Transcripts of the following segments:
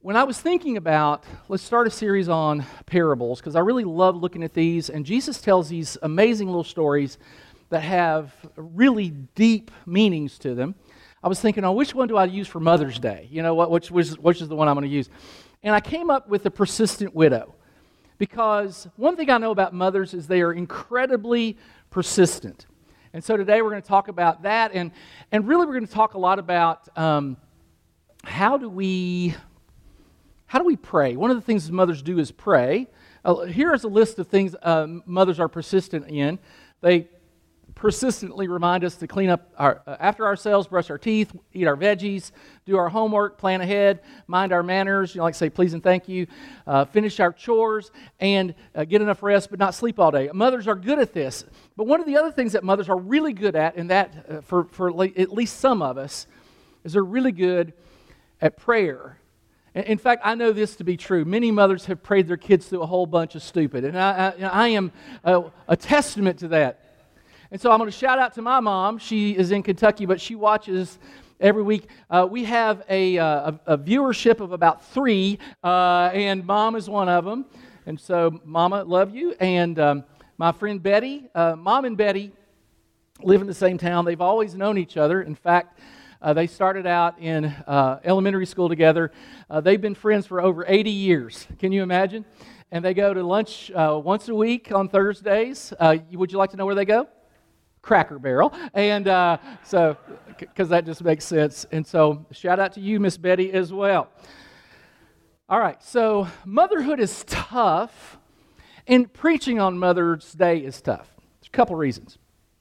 When I was thinking about, let's start a series on parables, because I really love looking at these, and Jesus tells these amazing little stories that have really deep meanings to them. I was thinking, which one do I use for Mother's Day? You know, which is the one I'm going to use? And I came up with the persistent widow, because one thing I know about mothers is they are incredibly persistent. And so today we're going to talk about that, and really we're going to talk a lot about how do we pray? One of the things mothers do is pray. Here is a list of things mothers are persistent in. They persistently remind us to clean up after ourselves, brush our teeth, eat our veggies, do our homework, plan ahead, mind our manners, like say please and thank you, finish our chores, and get enough rest but not sleep all day. Mothers are good at this. But one of the other things that mothers are really good at, and that for at least some of us, is they're really good at prayer. In fact, I know this to be true. Many mothers have prayed their kids through a whole bunch of stupid, and I am a testament to that. And so I'm going to shout out to my mom. She is in Kentucky, but she watches every week. We have a viewership of about 3, and Mom is one of them. And so, Mama, love you. And my friend Betty, Mom and Betty live in the same town. They've always known each other. In fact, they started out in elementary school together. They've been friends for over 80 years. Can you imagine? And they go to lunch once a week on Thursdays. Would you like to know where they go? Cracker Barrel. And so, because that just makes sense. And so, shout out to you, Miss Betty, as well. All right, so motherhood is tough, and preaching on Mother's Day is tough. There's a couple reasons.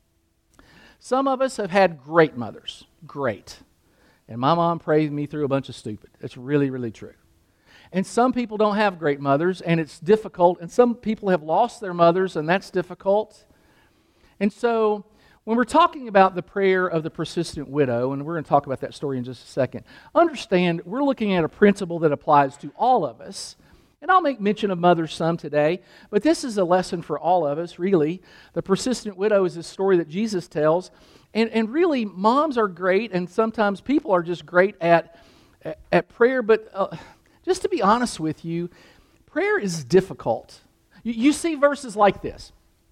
Some of us have had great mothers. Great. And my mom prayed me through a bunch of stupid. That's really, really true. And some people don't have great mothers, and it's difficult. And some people have lost their mothers, and that's difficult. And so, when we're talking about the prayer of the persistent widow, and we're going to talk about that story in just a second, understand we're looking at a principle that applies to all of us. And I'll make mention of mothers some today, but this is a lesson for all of us, really. The persistent widow is a story that Jesus tells. And really, moms are great, and sometimes people are just great at prayer. But just to be honest with you, prayer is difficult. You see verses like this.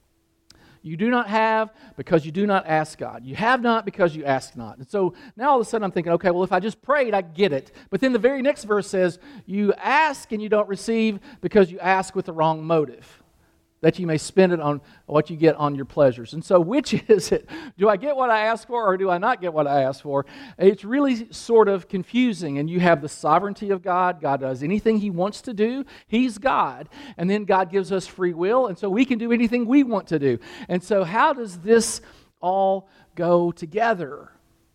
You do not have because you do not ask God. You have not because you ask not. And so now all of a sudden I'm thinking, okay, well, if I just prayed, I get it. But then the very next verse says, you ask and you don't receive because you ask with the wrong motive, that you may spend it on what you get on your pleasures. And so which is it? Do I get what I ask for or do I not get what I ask for? It's really sort of confusing. And you have the sovereignty of God. God does anything He wants to do. He's God. And then God gives us free will. And so we can do anything we want to do. And so how does this all go together?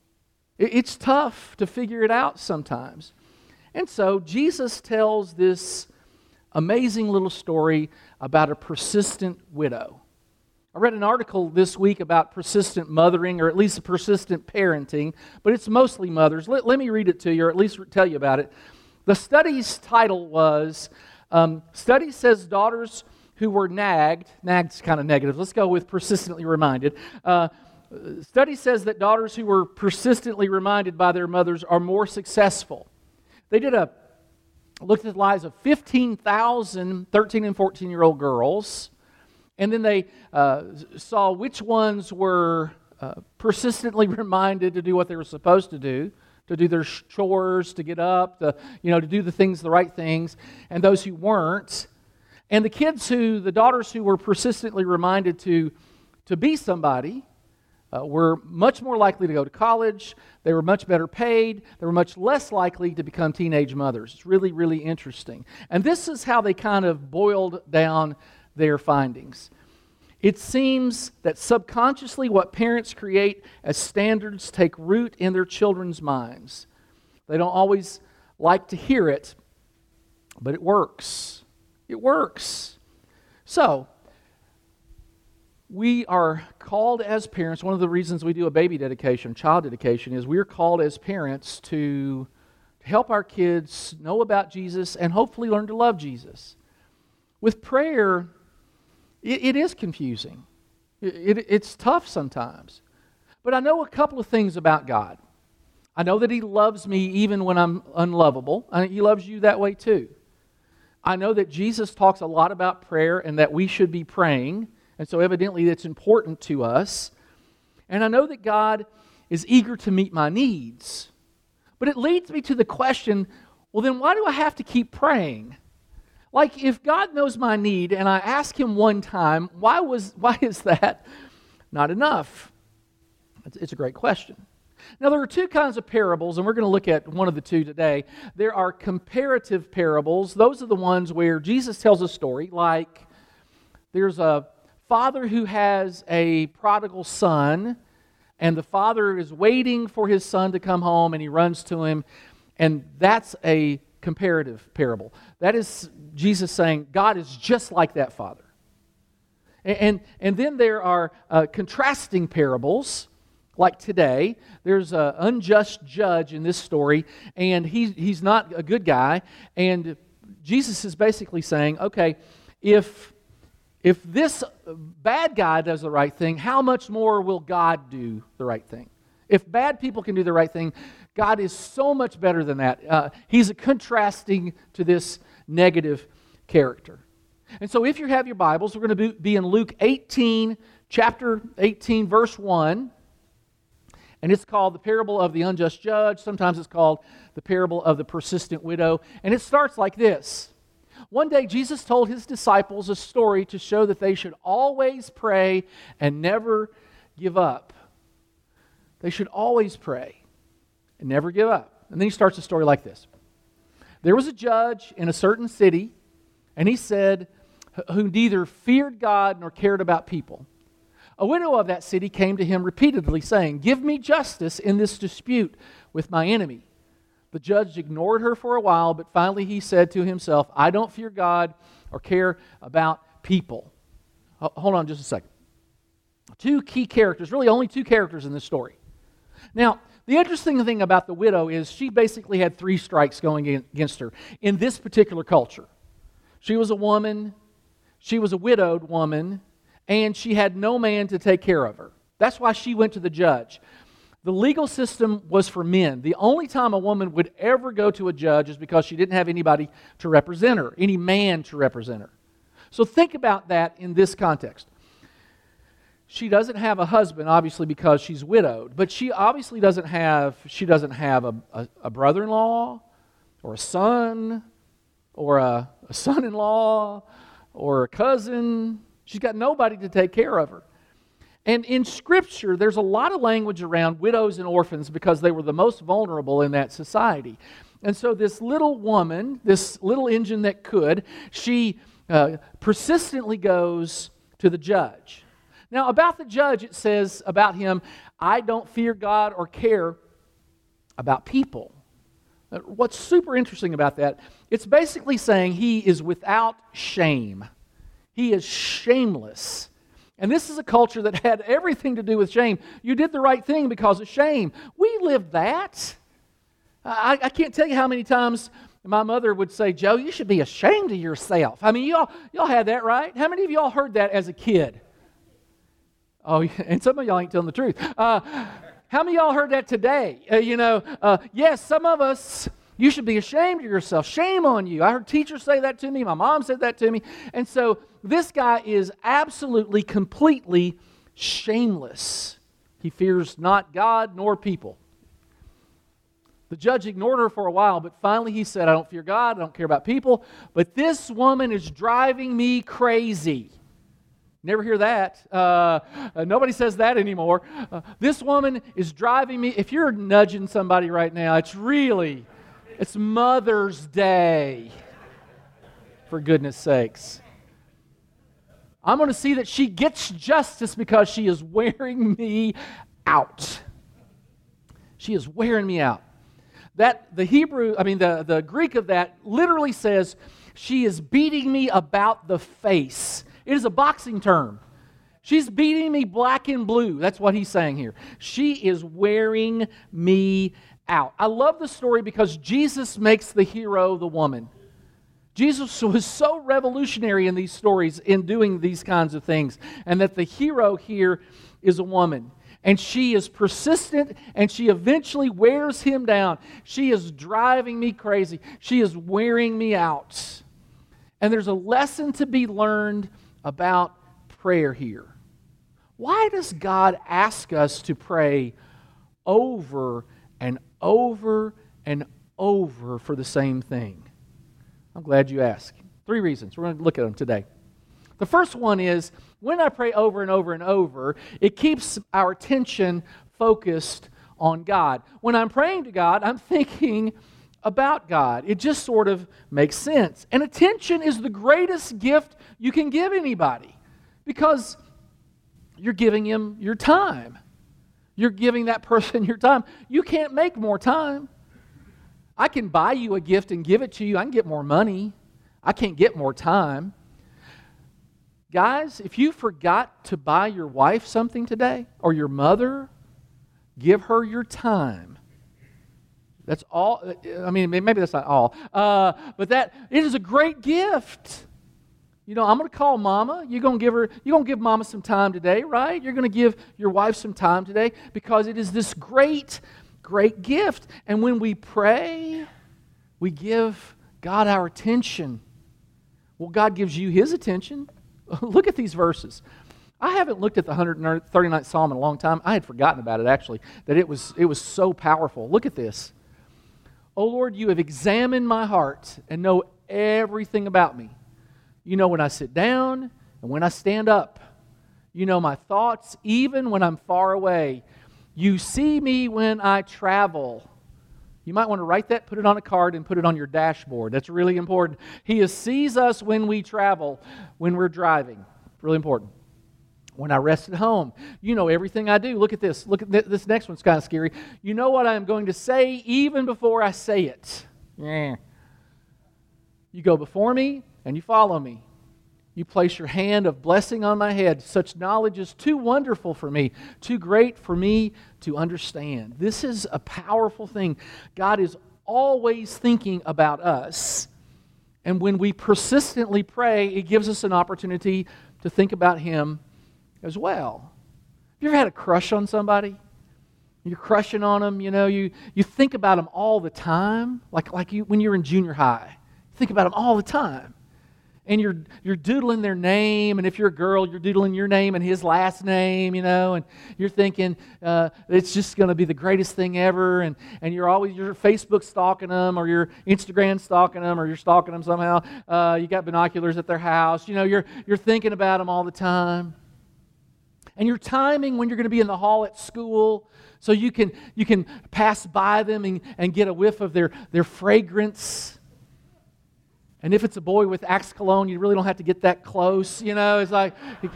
It's tough to figure it out sometimes. And so Jesus tells this amazing little story about a persistent widow. I read an article this week about persistent mothering, or at least persistent parenting, but it's mostly mothers. Let me read it to you, or at least tell you about it. The study's title was, Study Says Daughters Who Were Nagged's kind of negative, let's go with persistently reminded. Study says that daughters who were persistently reminded by their mothers are more successful. They looked at the lives of 15,000 13 and 14-year-old girls, and then they saw which ones were persistently reminded to do what they were supposed to do their chores, to get up, to do the right things, and those who weren't. And the daughters who were persistently reminded to be somebody, were much more likely to go to college. They were much better paid. They were much less likely to become teenage mothers. It's really, really interesting. And this is how they kind of boiled down their findings. It seems that subconsciously what parents create as standards take root in their children's minds. They don't always like to hear it, but it works. It works. So, we are called as parents. One of the reasons we do a baby dedication, child dedication, is we are called as parents to help our kids know about Jesus and hopefully learn to love Jesus. With prayer, it is confusing. It's tough sometimes. But I know a couple of things about God. I know that He loves me even when I'm unlovable. He loves you that way too. I know that Jesus talks a lot about prayer and that we should be praying, and so evidently it's important to us. And I know that God is eager to meet my needs. But it leads me to the question, well then why do I have to keep praying? Like if God knows my need and I ask Him one time, why is that not enough? It's a great question. Now, there are two kinds of parables, and we're going to look at one of the two today. There are comparative parables. Those are the ones where Jesus tells a story, like there's a father who has a prodigal son, and the father is waiting for his son to come home, and he runs to him, and that's a comparative parable. That is Jesus saying, God is just like that father. And then there are contrasting parables. Like today, there's an unjust judge in this story, and he's not a good guy. And Jesus is basically saying, okay, if this bad guy does the right thing, how much more will God do the right thing? If bad people can do the right thing, God is so much better than that. He's contrasting to this negative character. And so if you have your Bibles, we're going to be in Luke 18, chapter 18, verse 1. And it's called the parable of the unjust judge. Sometimes it's called the parable of the persistent widow. And it starts like this. One day Jesus told His disciples a story to show that they should always pray and never give up. They should always pray and never give up. And then He starts the story like this. There was a judge in a certain city, and he said, who neither feared God nor cared about people. A widow of that city came to him repeatedly, saying, "Give me justice in this dispute with my enemy." The judge ignored her for a while, but finally he said to himself, "I don't fear God or care about people." Hold on just a second. Two key characters, really only two characters in this story. Now, the interesting thing about the widow is she basically had three strikes going against her in this particular culture. She was a woman, she was a widowed woman, and she had no man to take care of her. That's why she went to the judge. The legal system was for men. The only time a woman would ever go to a judge is because she didn't have anybody to represent her, any man to represent her. So think about that in this context. She doesn't have a husband, obviously, because she's widowed, but she obviously doesn't have a brother-in-law or a son or a son-in-law or a cousin. She's got nobody to take care of her. And in Scripture, there's a lot of language around widows and orphans because they were the most vulnerable in that society. And so this little woman, this little engine that could, she persistently goes to the judge. Now, about the judge, it says about him, "I don't fear God or care about people." What's super interesting about that, it's basically saying he is without shame. He is shameless. And this is a culture that had everything to do with shame. You did the right thing because of shame. We lived that. I can't tell you how many times my mother would say, "Joe, you should be ashamed of yourself." I mean, y'all had that, right? How many of y'all heard that as a kid? Oh, and some of y'all ain't telling the truth. How many of y'all heard that today? Yes, some of us, you should be ashamed of yourself. Shame on you. I heard teachers say that to me. My mom said that to me. And so this guy is absolutely, completely shameless. He fears not God nor people. The judge ignored her for a while, but finally he said, "I don't fear God, I don't care about people, but this woman is driving me crazy." Never hear that. Nobody says that anymore. This woman is driving me. If you're nudging somebody right now, it's Mother's Day. For goodness sakes. I'm going to see that she gets justice because she is wearing me out. She is wearing me out. The Greek of that literally says, she is beating me about the face. It is a boxing term. She's beating me black and blue. That's what he's saying here. She is wearing me out. I love the story because Jesus makes the hero the woman. Jesus was so revolutionary in these stories in doing these kinds of things, and that the hero here is a woman. And she is persistent, and she eventually wears him down. She is driving me crazy. She is wearing me out. And there's a lesson to be learned about prayer here. Why does God ask us to pray over and over and over for the same thing? I'm glad you asked. 3 reasons. We're going to look at them today. The first one is, when I pray over and over and over, it keeps our attention focused on God. When I'm praying to God, I'm thinking about God. It just sort of makes sense. And attention is the greatest gift you can give anybody, because you're giving him your time. You're giving that person your time. You can't make more time. I can buy you a gift and give it to you. I can get more money. I can't get more time. Guys, if you forgot to buy your wife something today, or your mother, give her your time. That's all. I mean, maybe that's not all. But it is a great gift. You know, I'm going to call Mama. You're going to give Mama some time today, right? You're going to give your wife some time today, because it is this great, great gift. And when we pray, we give God our attention. Well, God gives you his attention. Look at these verses. I haven't looked at the 139th Psalm in a long time. I had forgotten about it, actually, that it was so powerful. Look at this. "O Lord, you have examined my heart and know everything about me. You know when I sit down and when I stand up. You know my thoughts even when I'm far away. You see me when I travel." You might want to write that, put it on a card, and put it on your dashboard. That's really important. He sees us when we travel, when we're driving. Really important. "When I rest at home, you know everything I do." Look at this. Look at this next one's kind of scary. "You know what I am going to say even before I say it." Yeah. "You go before me and you follow me. You place your hand of blessing on my head. Such knowledge is too wonderful for me, too great for me to understand." This is a powerful thing. God is always thinking about us. And when we persistently pray, it gives us an opportunity to think about him as well. Have you ever had a crush on somebody? You're crushing on them, you know, you think about them all the time, like you when you're in junior high. You think about them all the time. And you're doodling their name, and if you're a girl, you're doodling your name and his last name, you know, and you're thinking it's just going to be the greatest thing ever, and you're Facebook stalking them, or you're Instagram stalking them, or you're stalking them somehow. You got binoculars at their house, you know, you're thinking about them all the time. And you're timing when you're going to be in the hall at school, so you can pass by them and get a whiff of their fragrance. And if it's a boy with Axe cologne, you really don't have to get that close, you know. It's like, in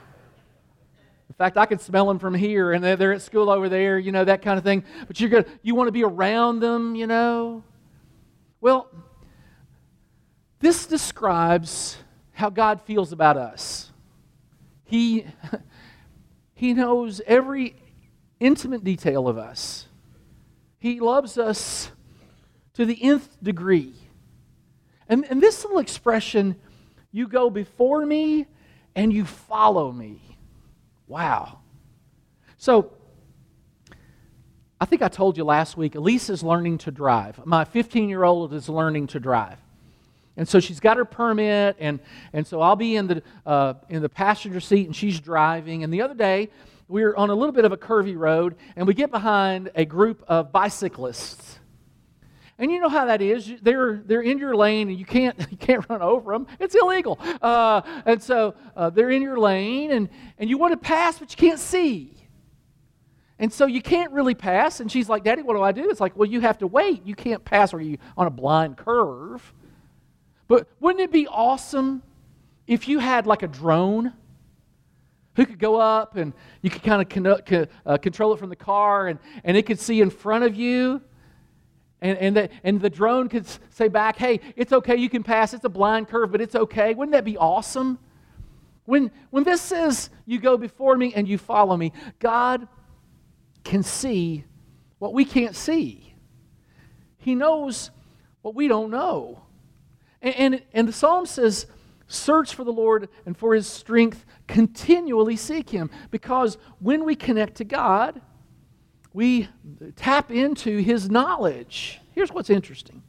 fact, I can smell them from here, and they're at school over there, you know, that kind of thing. But you want to be around them, you know. Well, this describes how God feels about us. He knows every intimate detail of us. He loves us to the nth degree. And this little expression, "you go before me and you follow me." Wow. So, I think I told you last week, Elise is learning to drive. My 15-year-old is learning to drive. And so she's got her permit, and so I'll be in the passenger seat, and she's driving. And the other day, we were on a little bit of a curvy road, and we get behind a group of bicyclists. And you know how that is. They're in your lane, and you can't run over them. It's illegal. And so they're in your lane, and you want to pass, but you can't see. And so you can't really pass. And she's like, "Daddy, what do I do?" It's like, well, you have to wait. You can't pass or you on a blind curve. But wouldn't it be awesome if you had like a drone who could go up, and you could kind of control it from the car, and it could see in front of you? And the drone could say back, "Hey, it's okay, you can pass. It's a blind curve, but it's okay." Wouldn't that be awesome? When this says, "You go before me and you follow me," God can see what we can't see. He knows what we don't know. And the Psalm says, Search for the Lord and for His strength. Continually seek Him. Because when we connect to God, we tap into His knowledge. Here's what's interesting.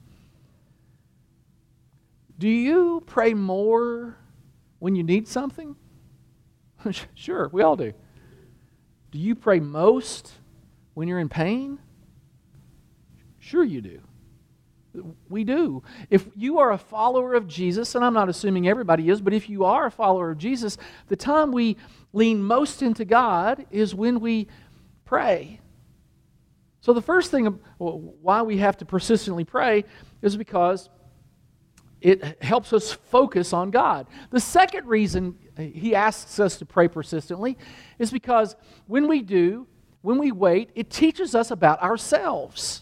Do you pray more when you need something? Sure, we all do. Do you pray most when you're in pain? Sure you do. We do. If you are a follower of Jesus, and I'm not assuming everybody is, but if you are a follower of Jesus, the time we lean most into God is when we pray. So the first thing why we have to persistently pray is because it helps us focus on God. The second reason He asks us to pray persistently is because when we do, when we wait, it teaches us about ourselves.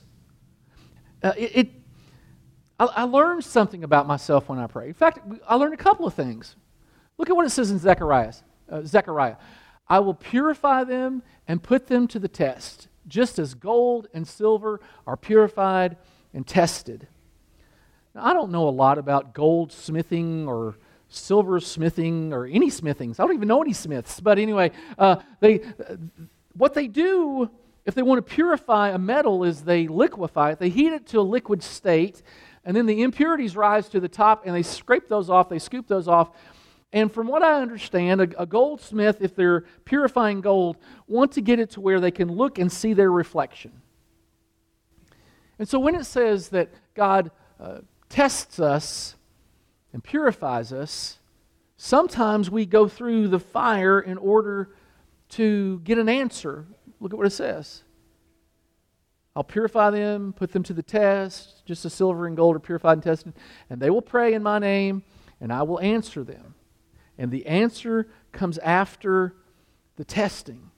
I learned something about myself when I pray. In fact, I learned a couple of things. Look at what it says in Zechariah. I will purify them and put them to the test, just as gold and silver are purified and tested. Now, I don't know a lot about goldsmithing or silver smithing or any smithings. I don't even know any smiths. But anyway, what they do if they want to purify a metal is they liquefy it. They heat it to a liquid state, and then the impurities rise to the top, and they scrape those off, they scoop those off. And from what I understand, a goldsmith, if they're purifying gold, want to get it to where they can look and see their reflection. And so when it says that God tests us and purifies us, sometimes we go through the fire in order to get an answer. Look at what it says. I'll purify them, put them to the test, just as silver and gold are purified and tested, and they will pray in my name, and I will answer them. And the answer comes after the testing.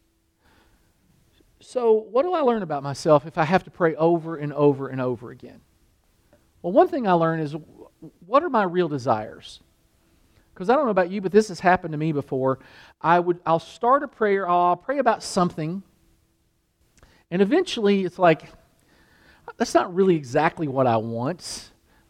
So what do I learn about myself if I have to pray over and over and over again? Well, one thing I learn is, what are my real desires? Because I don't know about you, but this has happened to me before. I'll start a prayer, I'll pray about something, and eventually it's like, that's not really exactly what I want.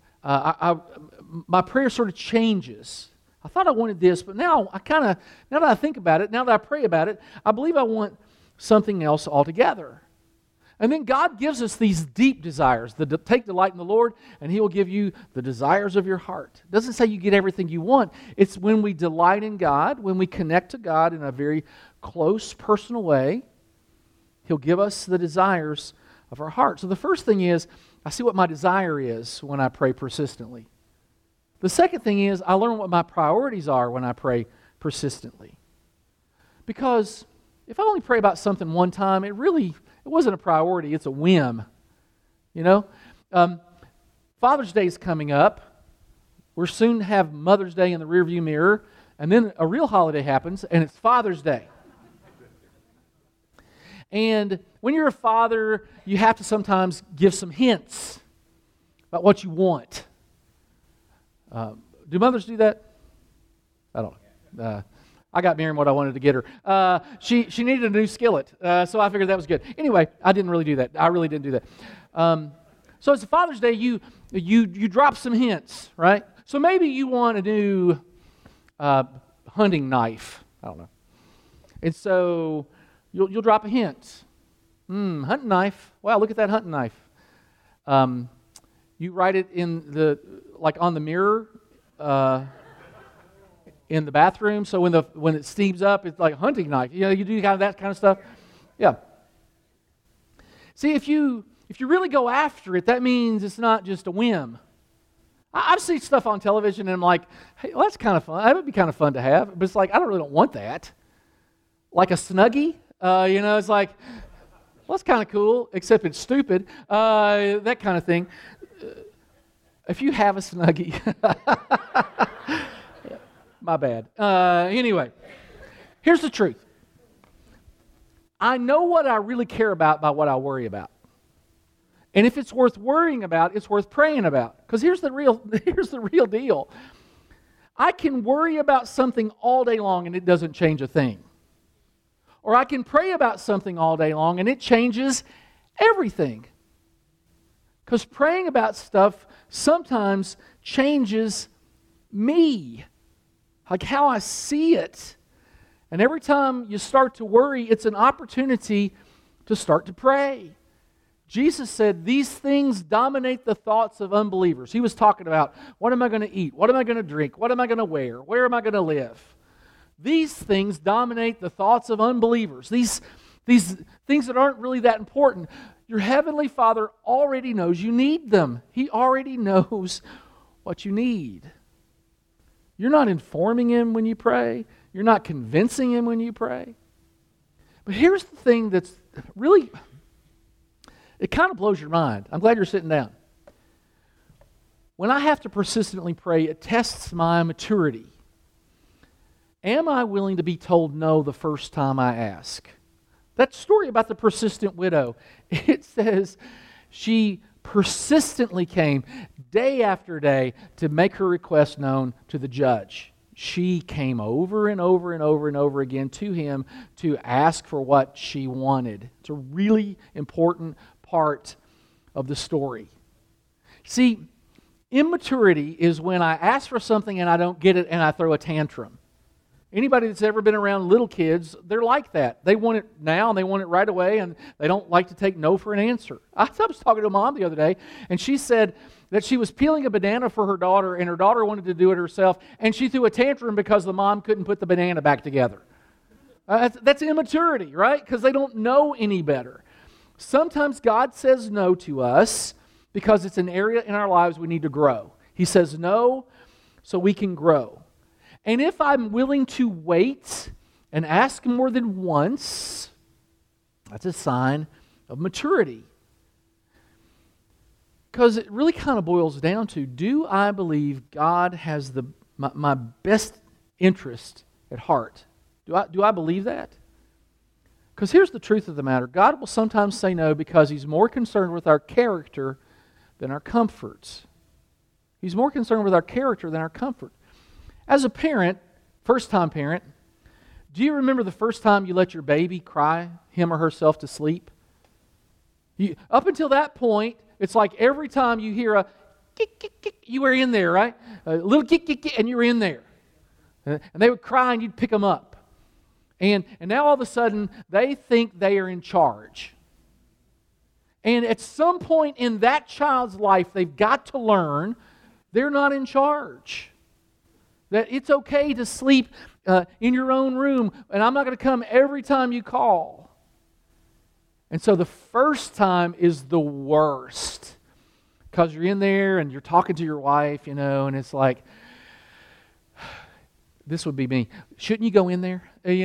My prayer sort of changes. I thought I wanted this, but now that I think about it, now that I pray about it, I believe I want something else altogether. And then God gives us these deep desires. Take delight in the Lord, and He will give you the desires of your heart. It doesn't say you get everything you want. It's when we delight in God, when we connect to God in a very close, personal way, He'll give us the desires of our heart. So the first thing is, I see what my desire is when I pray persistently. The second thing is, I learn what my priorities are when I pray persistently. Because if I only pray about something one time, it wasn't a priority, it's a whim. You know? Father's Day is coming up. We're soon to have Mother's Day in the rearview mirror. And then a real holiday happens, and it's Father's Day. And when you're a father, you have to sometimes give some hints about what you want. Do mothers do that? I don't know. I got Miriam what I wanted to get her. She needed a new skillet, so I figured that was good. Anyway, I didn't really do that. I really didn't do that. So it's Father's Day. You drop some hints, right? So maybe you want a new hunting knife. I don't know. And so you'll drop a hint. Hunting knife. Wow, look at that hunting knife. You write it on the mirror. In the bathroom, so when it steams up, it's like a hunting knife. You know, you do that kind of stuff. Yeah. See, if you really go after it, that means it's not just a whim. I've seen stuff on television, and I'm like, hey, well, that's kind of fun. That would be kind of fun to have. But it's like, I don't really want that. Like a Snuggie, it's like, well, that's kind of cool, except it's stupid. That kind of thing. If you have a Snuggie... My bad. Anyway, here's the truth. I know what I really care about by what I worry about. And if it's worth worrying about, it's worth praying about. Because here's the real deal. I can worry about something all day long and it doesn't change a thing. Or I can pray about something all day long and it changes everything. Because praying about stuff sometimes changes me, like how I see it. And every time you start to worry, it's an opportunity to start to pray. Jesus said these things dominate the thoughts of unbelievers. He was talking about, what am I going to eat? What am I going to drink? What am I going to wear? Where am I going to live? These things dominate the thoughts of unbelievers. These things that aren't really that important. Your Heavenly Father already knows you need them. He already knows what you need. You're not informing Him when you pray. You're not convincing Him when you pray. But here's the thing that's really, it kind of blows your mind. I'm glad you're sitting down. When I have to persistently pray, it tests my maturity. Am I willing to be told no the first time I ask? That story about the persistent widow, it says she persistently came day after day to make her request known to the judge. She came over and over and over and over again to him to ask for what she wanted. It's a really important part of the story. See, immaturity is when I ask for something and I don't get it and I throw a tantrum. Anybody that's ever been around little kids, they're like that. They want it now and they want it right away, and they don't like to take no for an answer. I was talking to a mom the other day, and she said that she was peeling a banana for her daughter, and her daughter wanted to do it herself, and she threw a tantrum because the mom couldn't put the banana back together. That's immaturity, right? Because they don't know any better. Sometimes God says no to us because it's an area in our lives we need to grow. He says no so we can grow. And if I'm willing to wait and ask more than once, that's a sign of maturity. Because it really kind of boils down to, do I believe God has my best interest at heart? Do I believe that? Because here's the truth of the matter. God will sometimes say no because He's more concerned with our character than our comforts. He's more concerned with our character than our comfort. As a parent, first-time parent, do you remember the first time you let your baby cry him or herself to sleep? Up until that point, it's like every time you hear a kick, kick, kick, you were in there, right? A little kick, kick, kick, and you were in there. And they would cry and you'd pick them up. And now all of a sudden, they think they are in charge. And at some point in that child's life, they've got to learn they're not in charge. That it's okay to sleep in your own room, and I'm not going to come every time you call. And so the first time is the worst, because you're in there and you're talking to your wife, and it's like, this would be me. Shouldn't you go in there?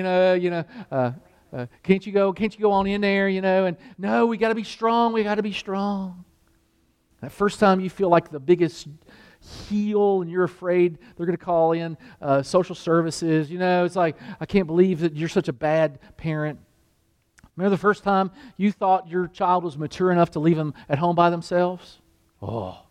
Can't you go on in there? And no, we got to be strong. We got to be strong. That first time you feel like the biggest heel and you're afraid they're going to call in social services. It's like, I can't believe that you're such a bad parent. Remember the first time you thought your child was mature enough to leave them at home by themselves? Oh.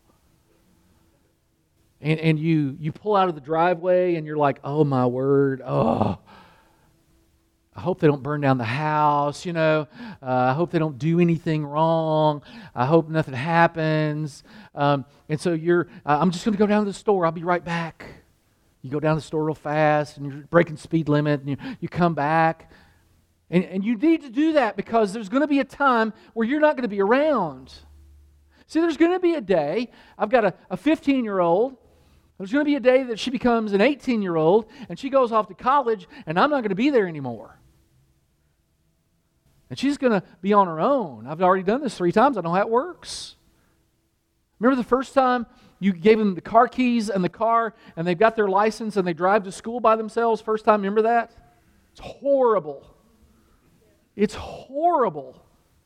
And you pull out of the driveway and you're like, oh my word, oh. I hope they don't burn down the house, I hope they don't do anything wrong. I hope nothing happens. And so I'm just going to go down to the store. I'll be right back. You go down to the store real fast and you're breaking speed limit and you come back. And you need to do that because there's going to be a time where you're not going to be around. See, there's going to be a day, I've got a 15-year-old. There's going to be a day that she becomes an 18-year-old and she goes off to college and I'm not going to be there anymore. And she's going to be on her own. I've already done this 3 times. I know how it works. Remember the first time you gave them the car keys and the car and they've got their license and they drive to school by themselves? First time, remember that? It's horrible. It's horrible.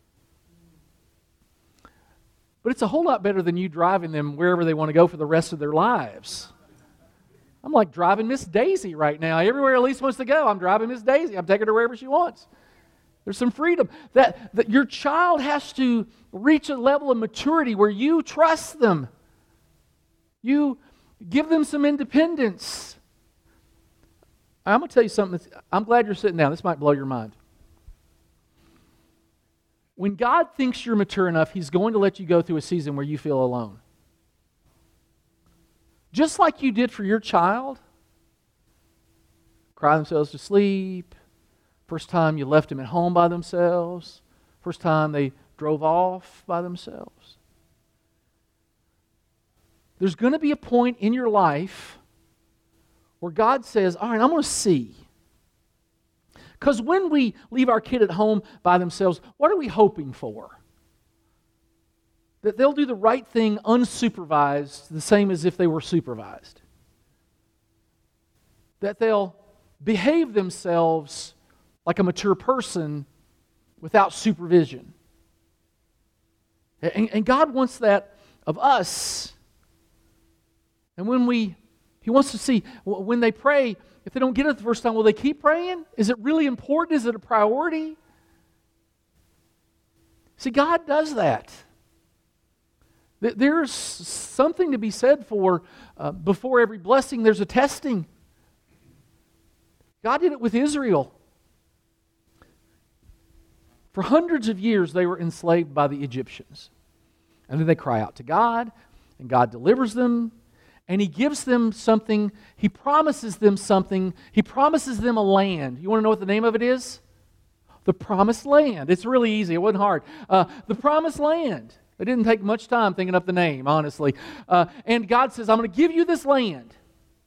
But it's a whole lot better than you driving them wherever they want to go for the rest of their lives. I'm like driving Miss Daisy right now. Everywhere Elise wants to go, I'm driving Miss Daisy. I'm taking her wherever she wants. There's some freedom. That your child has to reach a level of maturity where you trust them. You give them some independence. I'm going to tell you something. I'm glad you're sitting down. This might blow your mind. When God thinks you're mature enough, He's going to let you go through a season where you feel alone. just like you did for your child. Cry themselves to sleep. First time you left them at home by themselves. First time they drove off by themselves. There's going to be a point in your life where God says, all right, I'm going to see. Because when we leave our kid at home by themselves, what are we hoping for? That they'll do the right thing unsupervised, the same as if they were supervised. That they'll behave themselves like a mature person without supervision. And God wants that of us. And He wants to see, when they pray, if they don't get it the first time, will they keep praying? Is it really important? Is it a priority? See, God does that. There's something to be said for before every blessing, there's a testing. God did it with Israel. For hundreds of years, they were enslaved by the Egyptians. And then they cry out to God, and God delivers them, and He gives them something. He promises them something. He promises them a land. You want to know what the name of it is? The Promised Land. It's really easy. It wasn't hard. The Promised Land. It didn't take much time thinking up the name, honestly. And God says, I'm going to give you this land.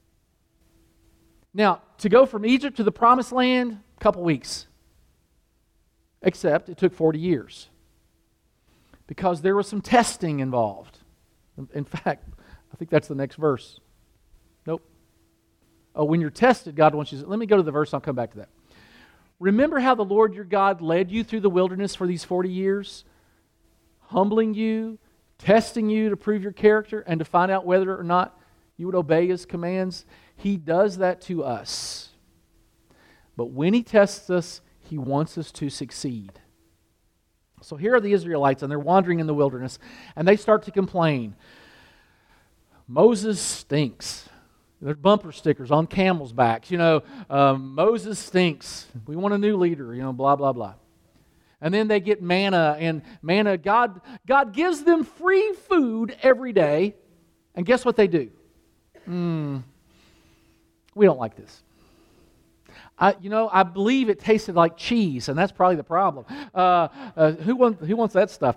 Now, to go from Egypt to the Promised Land, a couple weeks. Except it took 40 years. Because there was some testing involved. In fact, I think that's the next verse. Nope. Oh, when you're tested, God wants you to... Let me go to the verse, I'll come back to that. Remember how the Lord your God led you through the wilderness for these 40 years? Humbling you, testing you to prove your character, and to find out whether or not you would obey His commands. He does that to us. But when He tests us, He wants us to succeed. So here are the Israelites, and they're wandering in the wilderness, and they start to complain. Moses stinks. There's bumper stickers on camels' backs. Moses stinks. We want a new leader, blah, blah, blah. And then they get manna, and manna, God gives them free food every day. And guess what they do? We don't like this. I believe it tasted like cheese, and that's probably the problem. Who wants that stuff?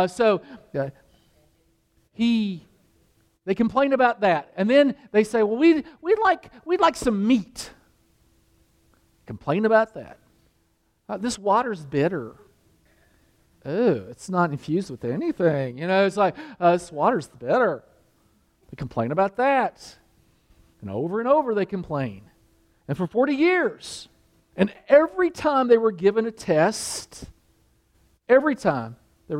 They complain about that, and then they say, "Well, we'd like some meat." Complain about that. This water's bitter. Oh, it's not infused with anything. It's like this water's bitter. They complain about that, and over they complain. And for 40 years, and every time they were given a test, God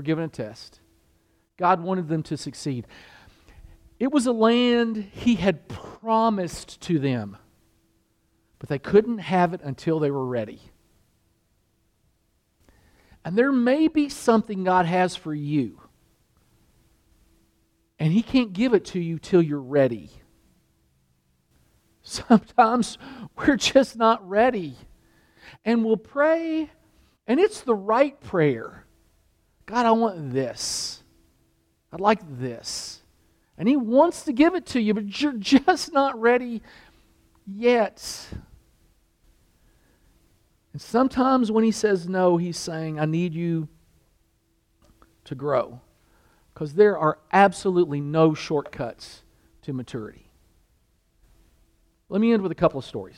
wanted them to succeed. It was a land He had promised to them, but they couldn't have it until they were ready. And there may be something God has for you, and He can't give it to you till you're ready. Sometimes we're just not ready. And we'll pray, and it's the right prayer. God, I want this. I'd like this. And He wants to give it to you, but you're just not ready yet. And sometimes when He says no, He's saying, I need you to grow. Because there are absolutely no shortcuts to maturity. Let me end with a couple of stories.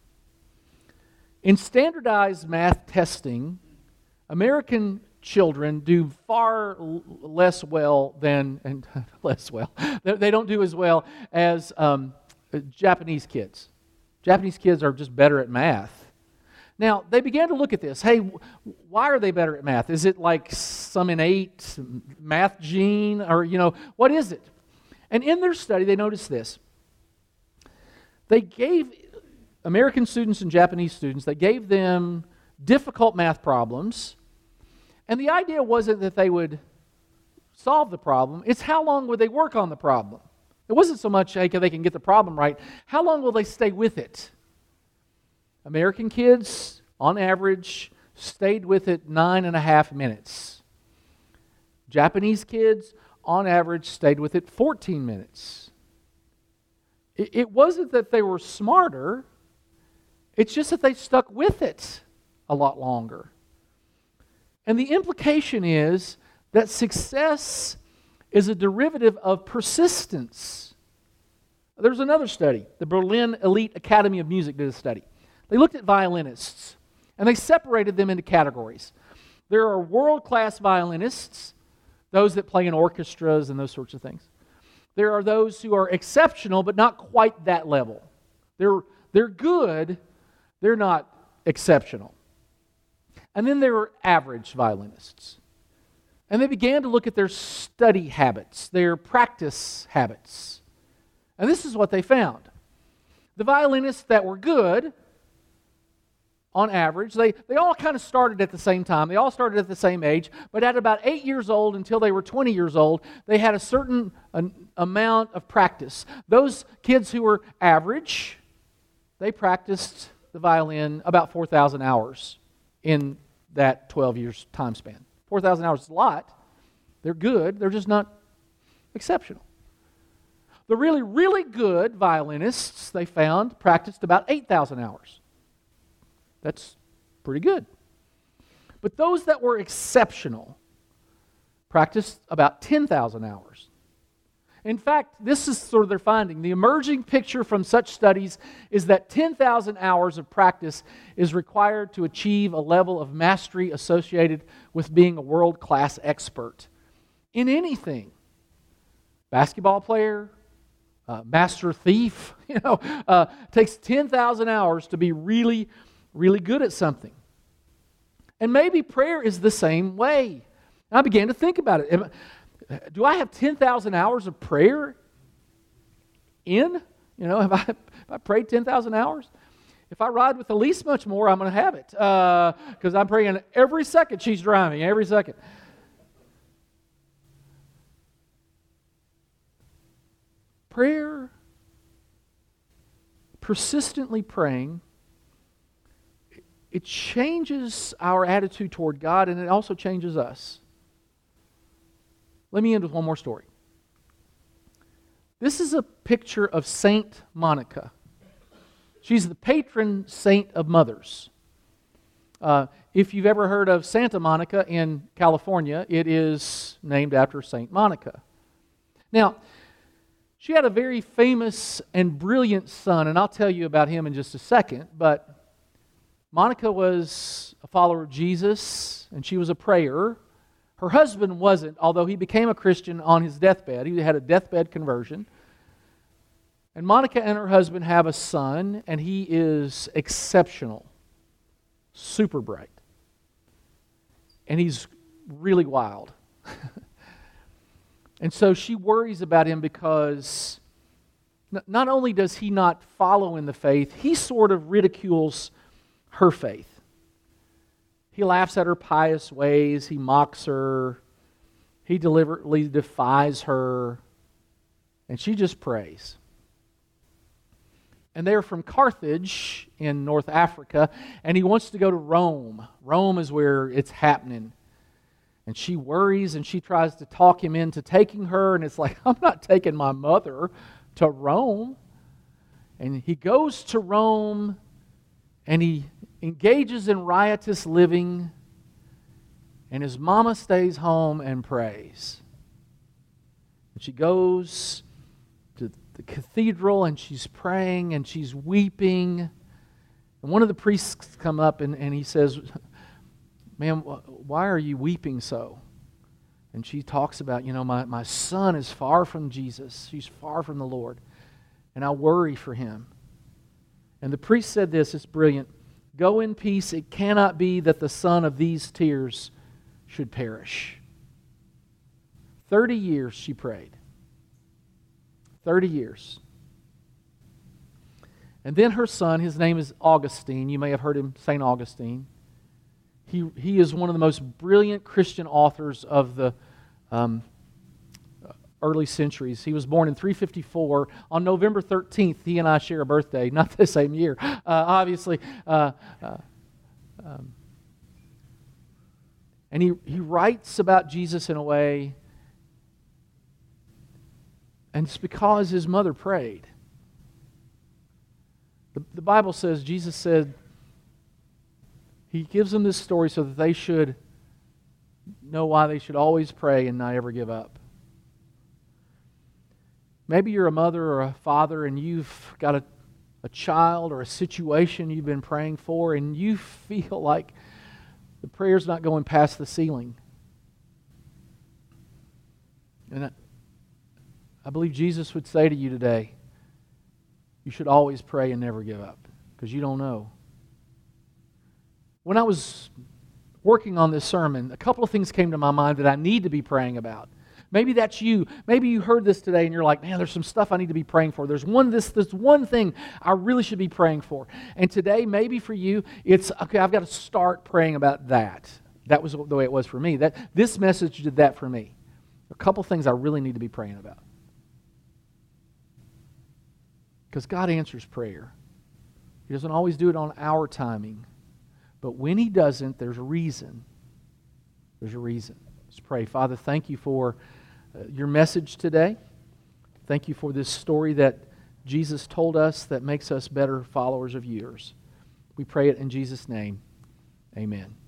In standardized math testing, American children do far less well than, they don't do as well as Japanese kids. Japanese kids are just better at math. Now, they began to look at this. Hey, why are they better at math? Is it like some innate math gene? Or, what is it? And in their study, they noticed this. They gave American students and Japanese students, they gave them difficult math problems. And the idea wasn't that they would solve the problem. It's how long would they work on the problem. It wasn't so much, hey, they can get the problem right. How long will they stay with it? American kids, on average, stayed with it 9.5 minutes. Japanese kids, on average, stayed with it 14 minutes. It wasn't that they were smarter, it's just that they stuck with it a lot longer. And the implication is that success is a derivative of persistence. There's another study. The Berlin Elite Academy of Music did a study. They looked at violinists, and they separated them into categories. There are world-class violinists, those that play in orchestras and those sorts of things. There are those who are exceptional, but not quite that level. They're good, they're not exceptional. And then there are average violinists. And they began to look at their study habits, their practice habits. And this is what they found. The violinists that were good, on average, they all kind of started at the same time. They all started at the same age, but at about 8 years old until they were 20 years old, they had a certain amount of practice. Those kids who were average, they practiced the violin about 4,000 hours in that 12 years time span. 4,000 hours is a lot. They're good. They're just not exceptional. The really, really good violinists, they found, practiced about 8,000 hours. That's pretty good. But those that were exceptional practiced about 10,000 hours. In fact, this is sort of their finding. The emerging picture from such studies is that 10,000 hours of practice is required to achieve a level of mastery associated with being a world-class expert in anything. Basketball player, master thief, takes 10,000 hours to be really good at something. And maybe prayer is the same way. And I began to think about it. Do I have 10,000 hours of prayer in? Have I prayed 10,000 hours? If I ride with Elise much more, I'm going to have it. Because I'm praying every second she's driving, every second. Prayer, persistently praying, it changes our attitude toward God, and it also changes us. Let me end with one more story. This is a picture of Saint Monica. She's the patron saint of mothers. If you've ever heard of Santa Monica in California, it is named after Saint Monica. Now, she had a very famous and brilliant son, and I'll tell you about him in just a second, but Monica was a follower of Jesus, and she was a prayer. Her husband wasn't, although he became a Christian on his deathbed. He had a deathbed conversion. And Monica and her husband have a son, and he is exceptional, super bright. And he's really wild. And so she worries about him because not only does he not follow in the faith, he sort of ridicules her faith. He laughs at her pious ways. He mocks her. He deliberately defies her. And she just prays. And they're from Carthage in North Africa, and he wants to go to Rome. Rome is where it's happening. And she worries, and she tries to talk him into taking her, and it's like, I'm not taking my mother to Rome. And he goes to Rome, and he engages in riotous living, and his mama stays home and prays. And she goes to the cathedral, and she's praying, and she's weeping. And one of the priests come up, and he says, "Ma'am, why are you weeping so?" And she talks about, my son is far from Jesus. He's far from the Lord. And I worry for him. And the priest said this, it's brilliant. "Go in peace. It cannot be that the son of these tears should perish." 30 years she prayed. 30 years. And then her son, his name is Augustine. You may have heard him, St. Augustine. He is one of the most brilliant Christian authors of the early centuries. He was born in 354. On November 13th, he and I share a birthday, not the same year, obviously. And he writes about Jesus in a way, and it's because his mother prayed. The Bible says, Jesus said, He gives them this story so that they should know why they should always pray and not ever give up. Maybe you're a mother or a father and you've got a child or a situation you've been praying for and you feel like the prayer's not going past the ceiling. And I believe Jesus would say to you today, you should always pray and never give up, because you don't know. When I was working on this sermon, a couple of things came to my mind that I need to be praying about. Maybe that's you. Maybe you heard this today and you're like, man, there's some stuff I need to be praying for. There's one thing I really should be praying for. And today, maybe for you, it's, okay, I've got to start praying about that. That was the way it was for me. This message did that for me. A couple things I really need to be praying about. Because God answers prayer. He doesn't always do it on our timing. But when He doesn't, there's a reason. There's a reason. Let's pray. Father, thank you for your message today. Thank you for this story that Jesus told us that makes us better followers of yours. We pray it in Jesus' name. Amen.